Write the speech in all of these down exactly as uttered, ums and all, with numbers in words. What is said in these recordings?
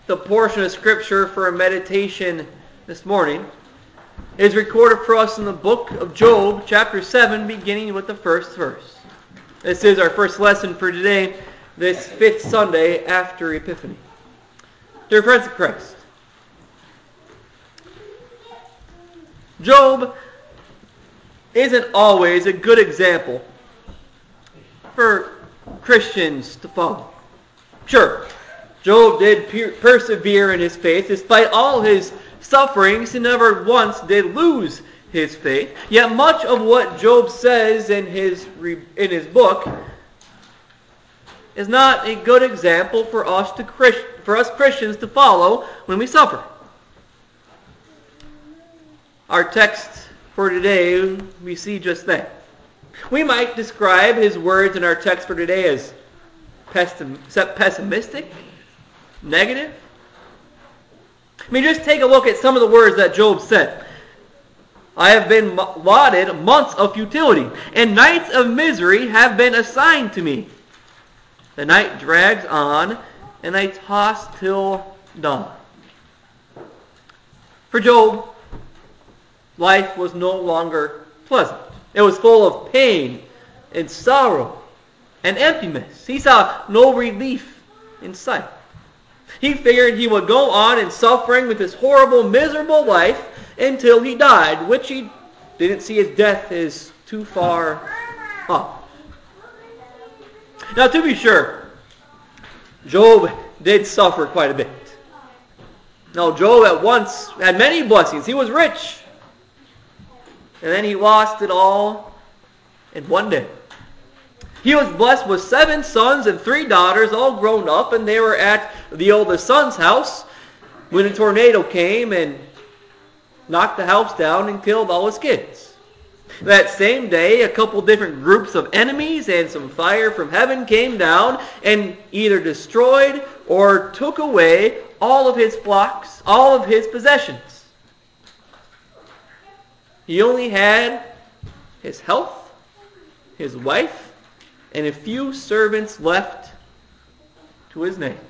the portion of Scripture for a meditation this morning is recorded for us in the book of Job, chapter seven, beginning with the first verse. This is our first lesson for today, this fifth Sunday after Epiphany. Dear friends of Christ, Job isn't always a good example for Christians to follow. Sure, Job did per- persevere in his faith. Despite all his sufferings, he never once did lose his faith. Yet much of what Job says in his re- in his book is not a good example for us to Christ- for us Christians to follow when we suffer. Our text for today, we see just that. We might describe his words in our text for today as pessimistic, negative. I mean, just take a look at some of the words that Job said. I have been allotted months of futility, and nights of misery have been assigned to me. The night drags on, and I toss till dawn. For Job, life was no longer pleasant. It was full of pain and sorrow and emptiness. He saw no relief in sight. He figured he would go on in suffering with this horrible, miserable life until he died, which he didn't see his death as too far off. Now, to be sure, Job did suffer quite a bit. Now, Job at once had many blessings. He was rich. And then he lost it all in one day. He was blessed with seven sons and three daughters, all grown up, and they were at the oldest son's house when a tornado came and knocked the house down and killed all his kids. That same day, a couple different groups of enemies and some fire from heaven came down and either destroyed or took away all of his flocks, all of his possessions. He only had his health, his wife, and a few servants left to his name.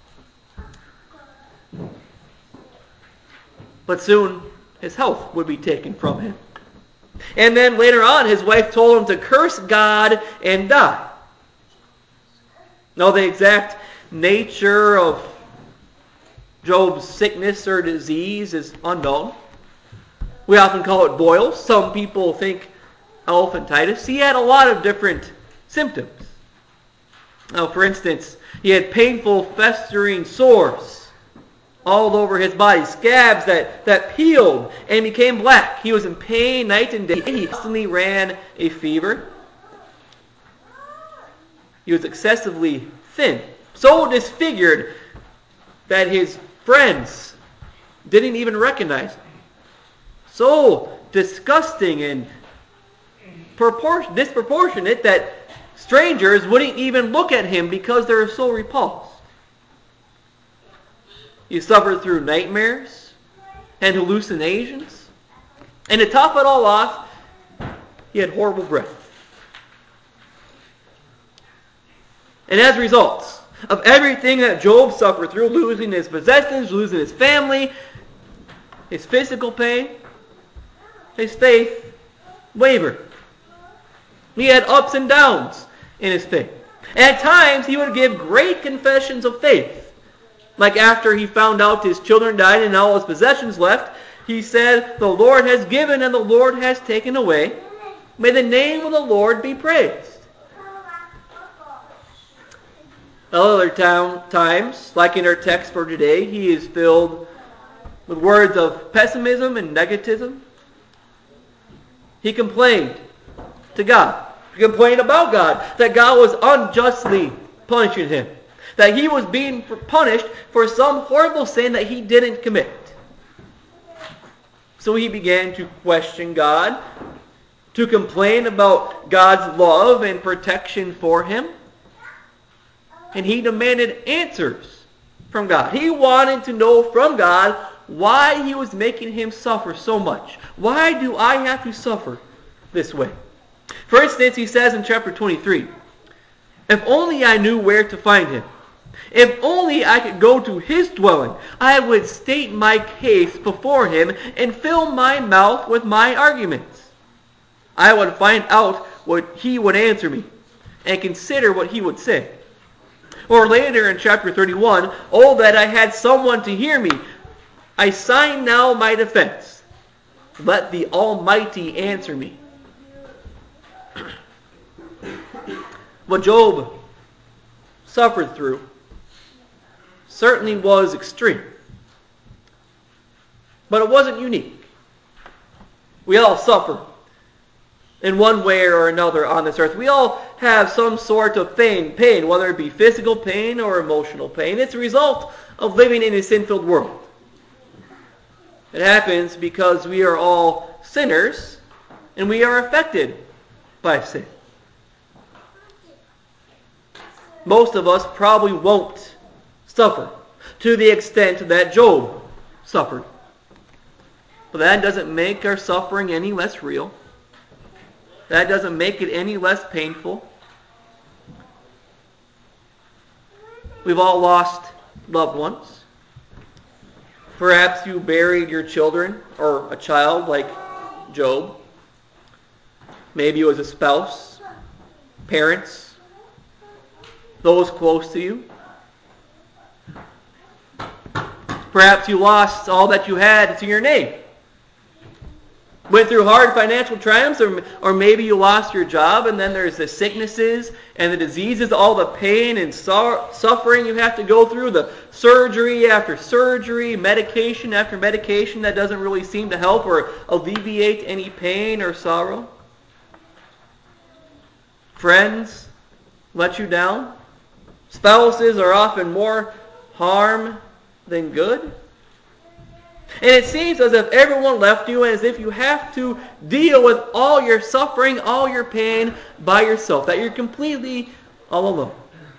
But soon his health would be taken from him. And then later on, his wife told him to curse God and die. Now, the exact nature of Job's sickness or disease is unknown. We often call it boils. Some people think elephantitis. He had a lot of different symptoms. Now, for instance, he had painful, festering sores all over his body, scabs that, that peeled and became black. He was in pain night and day. He constantly ran a fever. He was excessively thin, so disfigured that his friends didn't even recognize him. So disgusting and propor- disproportionate that strangers wouldn't even look at him because they were so repulsed. He suffered through nightmares and hallucinations. And to top it all off, he had horrible breath. And as a result of everything that Job suffered through, losing his possessions, losing his family, his physical pain, his faith wavered. He had ups and downs in his faith. And at times, he would give great confessions of faith. Like after he found out his children died and all his possessions left, he said, "The Lord has given and the Lord has taken away. May the name of the Lord be praised." Other times, like in our text for today, he is filled with words of pessimism and negativism. He complained to God. He complained about God, that God was unjustly punishing him, that he was being punished for some horrible sin that he didn't commit. So he began to question God, to complain about God's love and protection for him. And he demanded answers from God. He wanted to know from God why he was making him suffer so much. Why do I have to suffer this way? For instance, he says in chapter twenty-three, "If only I knew where to find him. If only I could go to his dwelling, I would state my case before him and fill my mouth with my arguments. I would find out what he would answer me and consider what he would say. Or later in chapter thirty-one, oh, that I had someone to hear me. I sign now my defense. Let the Almighty answer me. What Job suffered through certainly was extreme. But it wasn't unique. We all suffer in one way or another on this earth. We all have some sort of pain, pain, whether it be physical pain or emotional pain. It's a result of living in a sin-filled world. It happens because we are all sinners and we are affected by sin. Most of us probably won't suffer to the extent that Job suffered. But that doesn't make our suffering any less real. That doesn't make it any less painful. We've all lost loved ones. Perhaps you buried your children or a child like Job. Maybe it was a spouse, parents, those close to you. Perhaps you lost all that you had to your name. Went through hard financial triumphs, or, or maybe you lost your job, and then there's the sicknesses and the diseases, all the pain and so- suffering you have to go through, the surgery after surgery, medication after medication that doesn't really seem to help or alleviate any pain or sorrow. Friends let you down. Spouses are often more harm than good. And it seems as if everyone left you, as if you have to deal with all your suffering, all your pain by yourself, that you're completely all alone.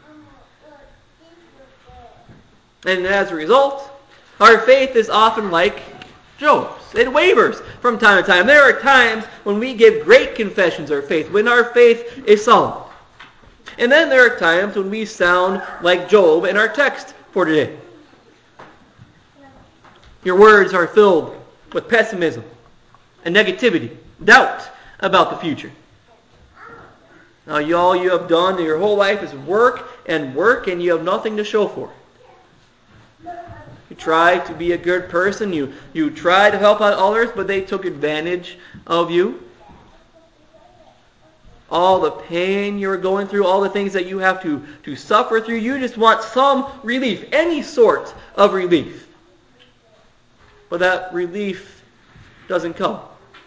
And as a result, our faith is often like Job's. It wavers from time to time. There are times when we give great confessions of faith, when our faith is solid. And then there are times when we sound like Job in our text for today. Your words are filled with pessimism and negativity, doubt about the future. Now, you, all you have done in your whole life is work and work, and you have nothing to show for it. You try to be a good person. You, you try to help out others, but they took advantage of you. All the pain you're going through, all the things that you have to, to suffer through, you just want some relief, any sort of relief. But that relief doesn't come.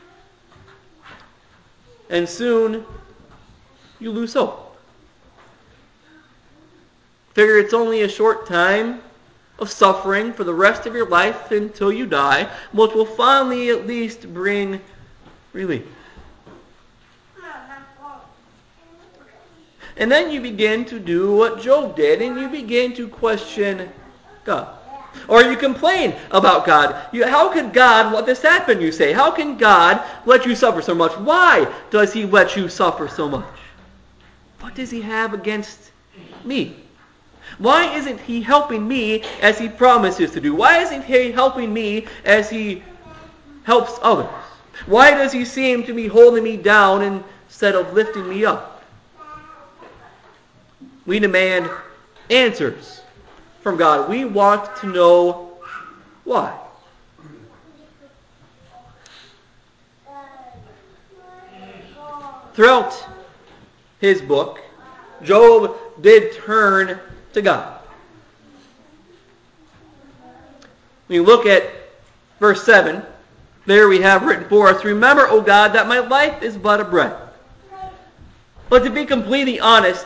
And soon, you lose hope. Figure it's only a short time of suffering for the rest of your life until you die, which will finally at least bring relief. And then you begin to do what Job did, and you begin to question God. Or you complain about God. You, how could God let this happen, you say? How can God let you suffer so much? Why does he let you suffer so much? What does he have against me? Why isn't he helping me as he promises to do? Why isn't he helping me as he helps others? Why does he seem to be holding me down instead of lifting me up? We demand answers from God. We want to know why. Throughout his book, Job did turn to God. When you look at verse seven, there we have written for us, "Remember, O God, that my life is but a breath." But to be completely honest,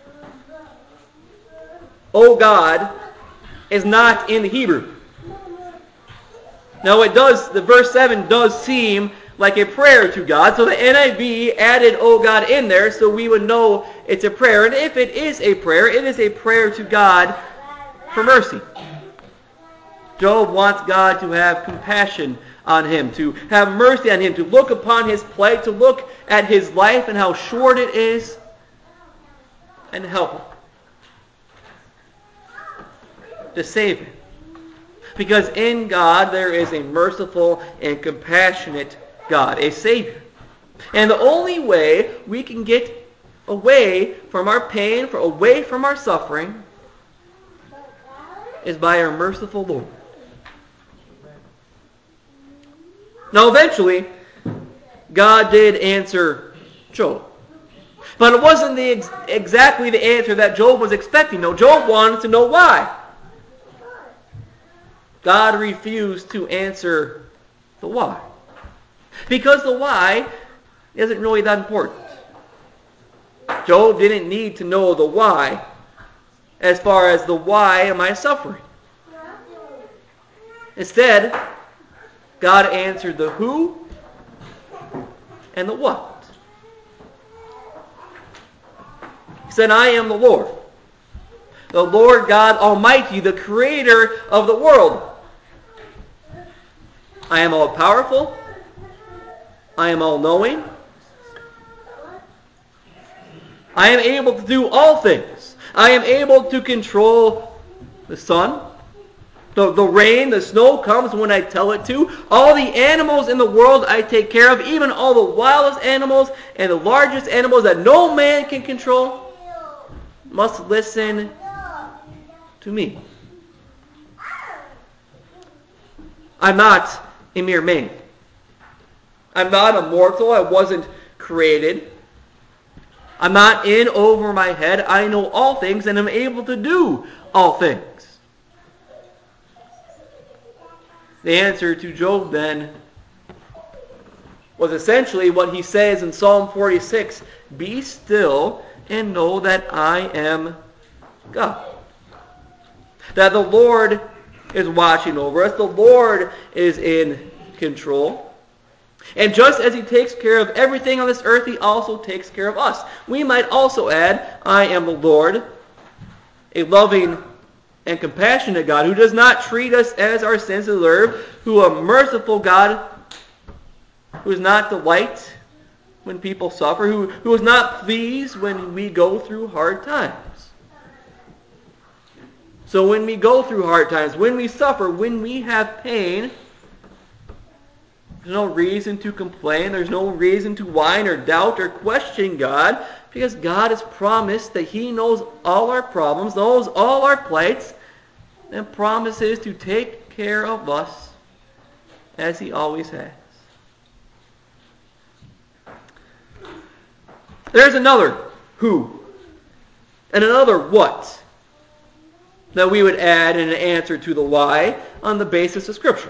O God is not in the Hebrew. Now it does, the verse seven does seem like a prayer to God, so the N I V added "O God" in there so we would know it's a prayer. And if it is a prayer, it is a prayer to God for mercy. Job wants God to have compassion on him, to have mercy on him, to look upon his plight, to look at his life and how short it is, and help him. to save him. Because in God there is a merciful and compassionate God, a Savior. And the only way we can get away from our pain, away from our suffering, is by our merciful Lord. Now eventually, God did answer Job. But it wasn't the ex- exactly the answer that Job was expecting. No, Job wanted to know why. God refused to answer the why. Because the why isn't really that important. Job didn't need to know the why as far as the why am I suffering. Instead, God answered the who and the what. He said, I am the Lord, the Lord God Almighty, the creator of the world. I am all-powerful. I am all-knowing. I am able to do all things. I am able to control the sun. The, the rain, the snow comes when I tell it to. All the animals in the world I take care of, even all the wildest animals and the largest animals that no man can control, must listen to me. I'm not a mere man. I'm not immortal. I wasn't created. I'm not in over my head. I know all things and am able to do all things. The answer to Job then was essentially what he says in Psalm forty-six, be still and know that I am God. That the Lord is watching over us. The Lord is in control. And just as he takes care of everything on this earth, he also takes care of us. We might also add, I am the Lord, a loving and compassionate God who does not treat us as our sins deserve, who a merciful God who is not delight when people suffer, who, who is not pleased when we go through hard times. So when we go through hard times, when we suffer, when we have pain, there's no reason to complain. There's no reason to whine or doubt or question God, because God has promised that He knows all our problems, knows all our plights, and promises to take care of us as He always has. There's another who and another what that we would add in an answer to the why on the basis of Scripture.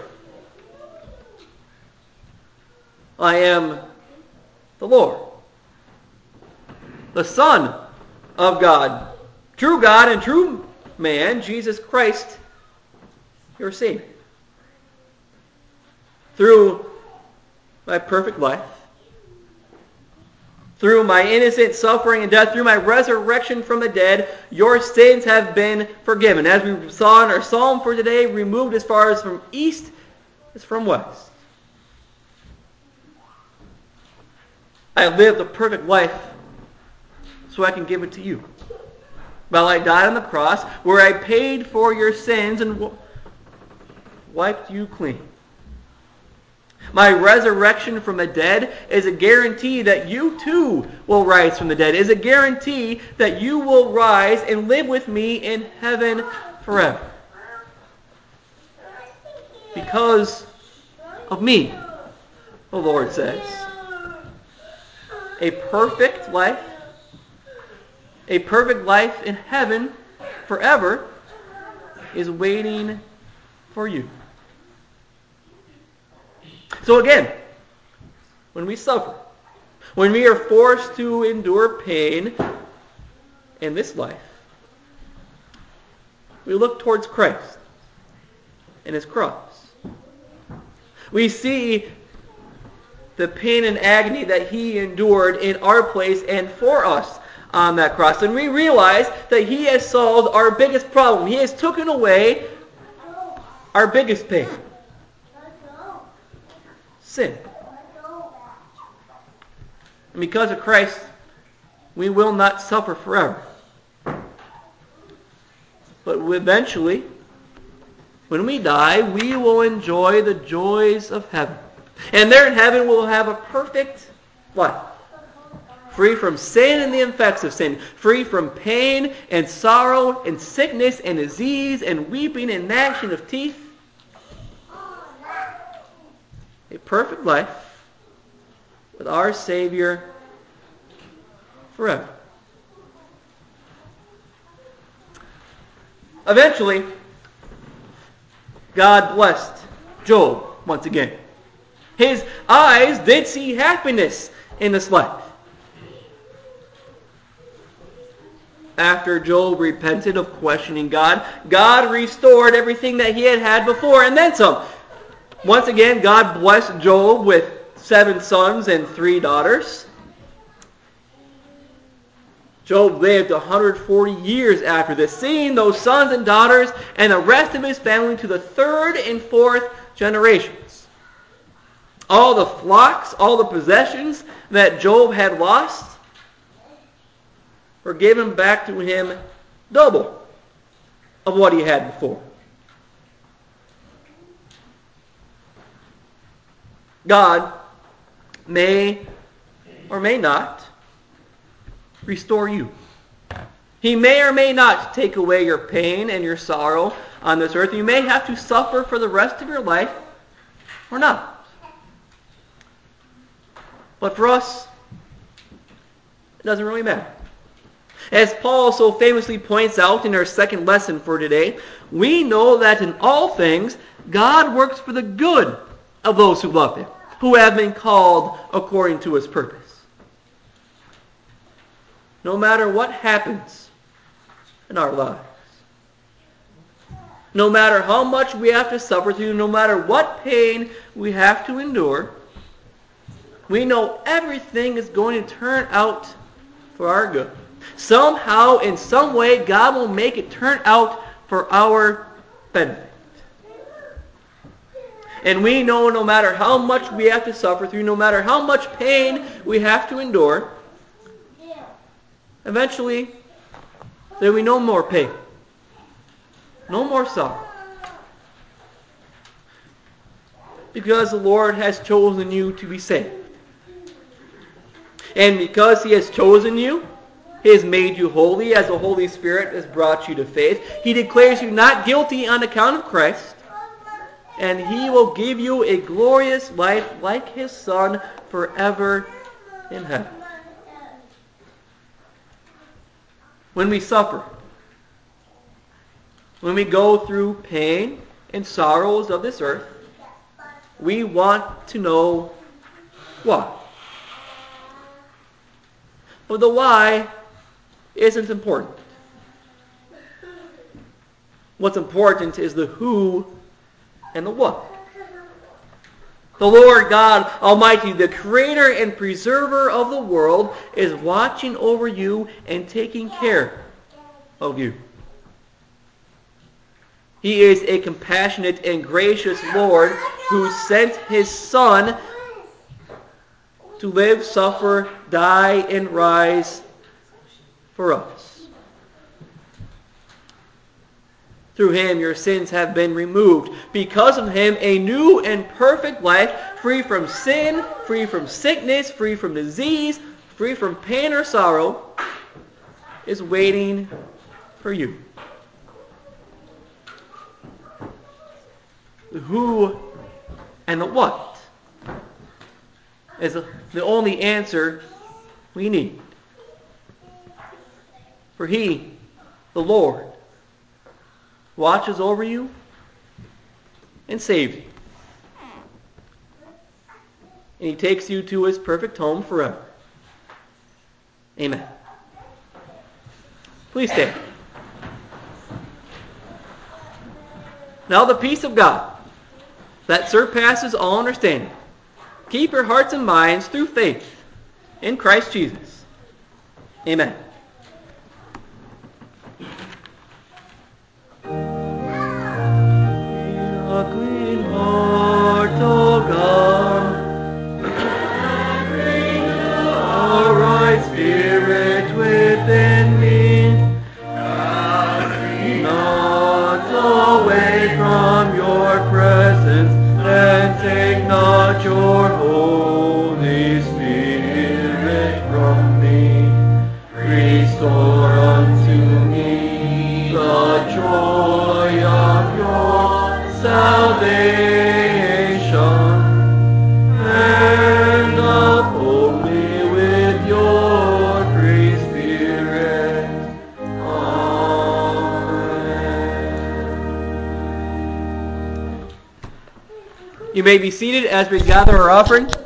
I am the Lord, the Son of God, true God and true man, Jesus Christ, your Savior. Through my perfect life, through my innocent suffering and death, through my resurrection from the dead, your sins have been forgiven. As we saw in our psalm for today, removed as far as from east as from west. I lived a perfect life so I can give it to you. While I died on the cross, where I paid for your sins and w- wiped you clean. My resurrection from the dead is a guarantee that you too will rise from the dead. It is a guarantee that you will rise and live with me in heaven forever. Because of me, the Lord says. A perfect life, a perfect life in heaven forever is waiting for you. So again, when we suffer, when we are forced to endure pain in this life, we look towards Christ and His cross. We see the pain and agony that He endured in our place and for us on that cross. And we realize that He has solved our biggest problem. He has taken away our biggest pain. Sin. And because of Christ, we will not suffer forever. But eventually, when we die, we will enjoy the joys of heaven. And there in heaven, we'll have a perfect life. Free from sin and the effects of sin. Free from pain and sorrow and sickness and disease and weeping and gnashing of teeth. A perfect life with our Savior forever. Eventually, God blessed Job once again. His eyes did see happiness in this life. After Job repented of questioning God, God restored everything that he had had before and then some. Once again, God blessed Job with seven sons and three daughters. Job lived one hundred forty years after this, seeing those sons and daughters and the rest of his family to the third and fourth generations. All the flocks, all the possessions that Job had lost were given back to him double of what he had before. God may or may not restore you. He may or may not take away your pain and your sorrow on this earth. You may have to suffer for the rest of your life or not. But for us, it doesn't really matter. As Paul so famously points out in our second lesson for today, we know that in all things, God works for the good of those who love Him, who have been called according to His purpose. No matter what happens in our lives, no matter how much we have to suffer through, no matter what pain we have to endure, we know everything is going to turn out for our good. Somehow, in some way, God will make it turn out for our benefit. And we know no matter how much we have to suffer through, no matter how much pain we have to endure, eventually there will be no more pain, no more sorrow. Because the Lord has chosen you to be saved. And because He has chosen you, He has made you holy as the Holy Spirit has brought you to faith. He declares you not guilty on account of Christ. And He will give you a glorious life like His Son forever in heaven. When we suffer, when we go through pain and sorrows of this earth, we want to know why. But the why isn't important. What's important is the who and the what. The Lord God Almighty, the creator and preserver of the world, is watching over you and taking care of you. He is a compassionate and gracious Lord who sent His Son to live, suffer, die, and rise for us. Through Him, your sins have been removed. Because of Him, a new and perfect life, free from sin, free from sickness, free from disease, free from pain or sorrow, is waiting for you. The who and the what is the only answer we need. For He, the Lord, watches over you and saves you. And He takes you to His perfect home forever. Amen. Please stand. Now the peace of God that surpasses all understanding, keep your hearts and minds through faith in Christ Jesus. Amen. A clean heart, O God, and renew a right spirit within me. Cast me not away from restore unto me the joy of your salvation, and uphold me with your free spirit. Amen. You may be seated as we gather our offering.